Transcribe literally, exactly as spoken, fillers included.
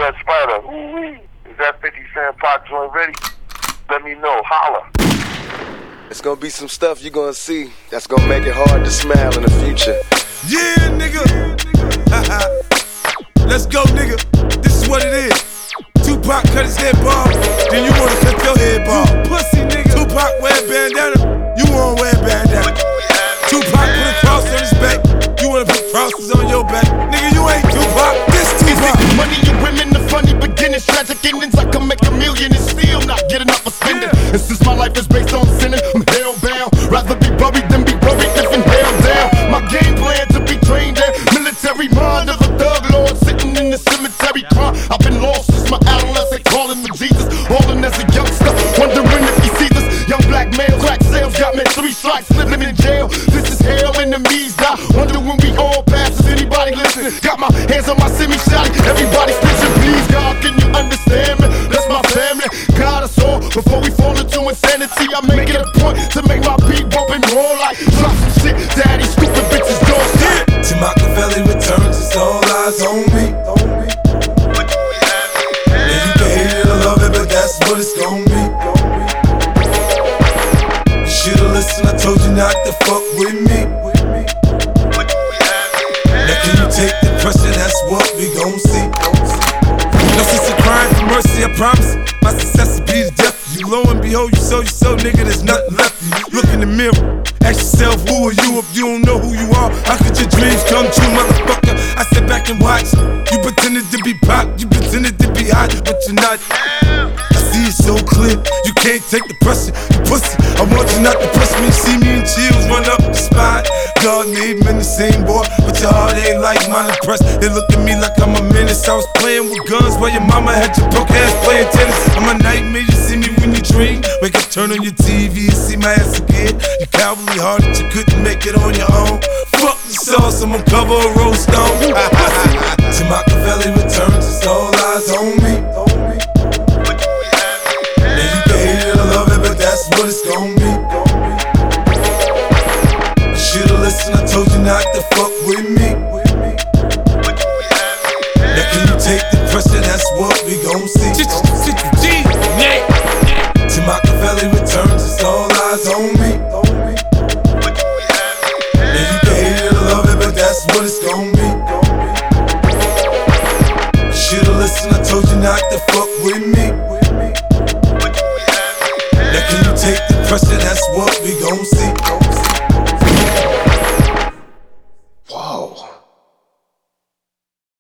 Red Spider. Ooh-wee. Is that fifty Cent Pac joint ready? Let me know. Holla. It's gonna be some stuff you're gonna see that's gonna make it hard to smile in the future. Yeah, nigga. Let's go, nigga. This is what it is. Tupac cut his head bald, then you wanna cut your head bald. You pussy, nigga. Tupac wear a bandana, you wanna wear a bandana. Tupac put a cross on his back, you wanna put crosses on your back. Nigga, you ain't Tupac, this Tupac. Money and women, the funny beginnings, tragic endings. I can make a million and still not get enough for spending. And since my life is based on sinning, I'm hellbound. Rather be buried than be worried if in hell down. My game plan to be trained in military mind of a thug lord sitting in the cemetery crying. I've been lost since my adolescent, calling for Jesus, balling as a youngster, wondering if he sees us. Young black male, crack sales got me three strikes, living in jail. This is hell, enemies die. Wonder when we all pass. Is anybody listening? Got my hands on my semi-shotty. Everybody snitching, please God, can you understand me? That's my family. God us all before we fall into insanity. I make it a point to make my beat bump and roll like drop some shit. Daddy, stupid bitches don't stop. Till Machiavelli returns, it's all eyes on me. And you can hate it or love it, but that's what it's gon' be. You should've listened, I told you not to fuck with me. Now can you take the pressure, that's what we gon' see. No sense of crying for mercy, I promise. My success will be the death of you. Lo and behold, you so, you so, nigga, there's nothing left of you. Look in the mirror, ask yourself, who are you if you don't know who you are? How could your dreams come true, motherfucker? I sit back and watch. You pretended to be pop, you pretended to be hot, but you're not. I see it so clear, you can't take the pressure, you pussy. I want you not to press me, see me in chills run up the spine. God made men the same, boy, but your heart ain't like mine. Impressed, they look at me like I'm a menace. I was playing with guns while your mama had your broke ass playing tennis. I'm a nightmare, you see me when you dream. Wake up, turn on your T V and see my ass again. You cowardly hearted, you couldn't make it on your own. Fuck the sauce, I'm gonna cover a roast stone. Till Machiavelli returns, it's all eyes on me. Now you can hate it or love it, but that's what it's gon' be. You should've listened, I told you not to fuck with me. Now can you take the pressure, that's what we gon' see. Till Machiavelli returns, it's all eyes on me. Now you can hate it or love it, but that's what it's gon' be. You should've listened, I told you not to fuck